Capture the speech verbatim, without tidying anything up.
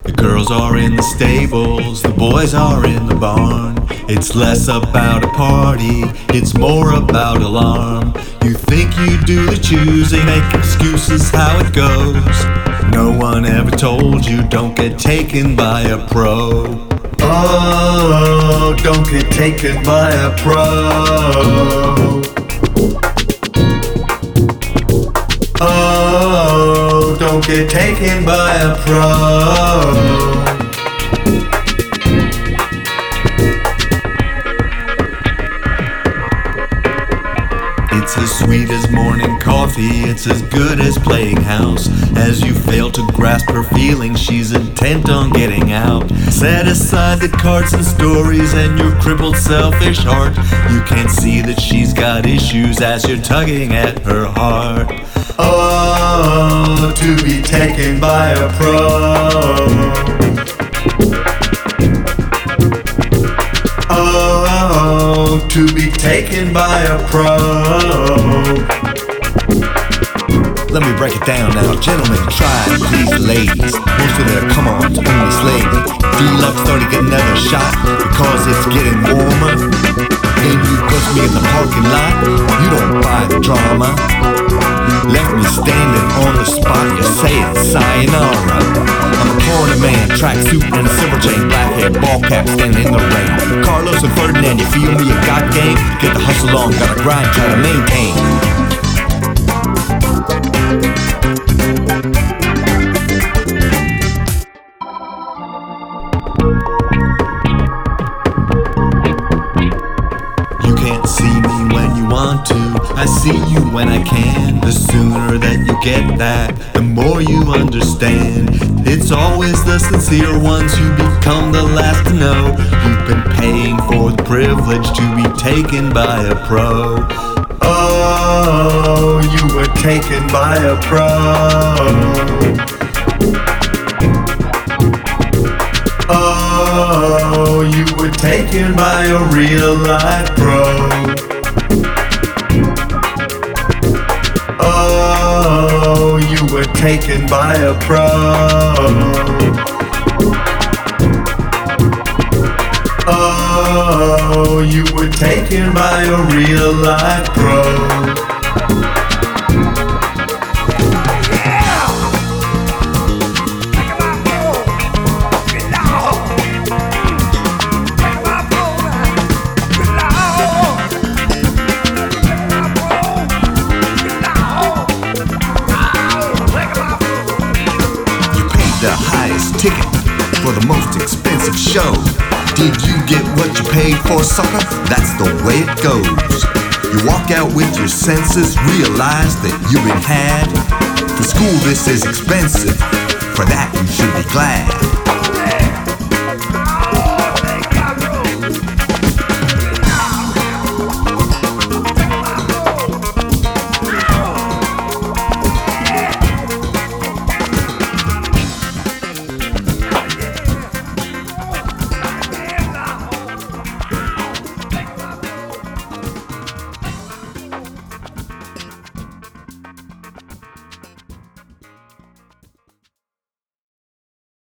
The girls are in the stables, the boys are in the barn. It's less about a party, it's more about alarm. You think you do the choosing, make excuses how it goes. No one ever told you don't get taken by a pro. Oh, don't get taken by a pro. Oh, don't get taken by a pro. It's as sweet as morning coffee, it's as good as playing house. As you fail to grasp her feelings, she's intent on getting out. Set aside the cards and stories and your crippled selfish heart. You can't see that she's got issues as you're tugging at her heart. Oh, to be taken by a pro. Oh, to be taken by a pro. Let me break it down now. Gentlemen, try and please the ladies. Most of their come-ons only slay me. Feel like starting to get another shot because it's getting warmer. Then you push me in the parking lot. You don't buy the drama. Left me standing on the spot. You say it's sayonara. I'm a corner man, tracksuit and a silver chain, black hair, ball cap, standing in the rain. Carlos and Ferdinand, you feel me? You got game? Get the hustle on, gotta grind, try to maintain. You can't see me when you want to, I see you when I can. The sooner that you get that, the more you understand. It's always the sincere ones who become the last to know. You've been paying for the privilege to be taken by a pro. Oh, you were taken by a pro. Oh, you were taken by a real life pro. Oh, you were taken by a pro. Oh, you were taken by a real life pro. The highest ticket for the most expensive show. Did you get what you paid for, sucker? That's the way it goes. You walk out with your senses, realize that you've been had. For school this is expensive, for that you should be glad.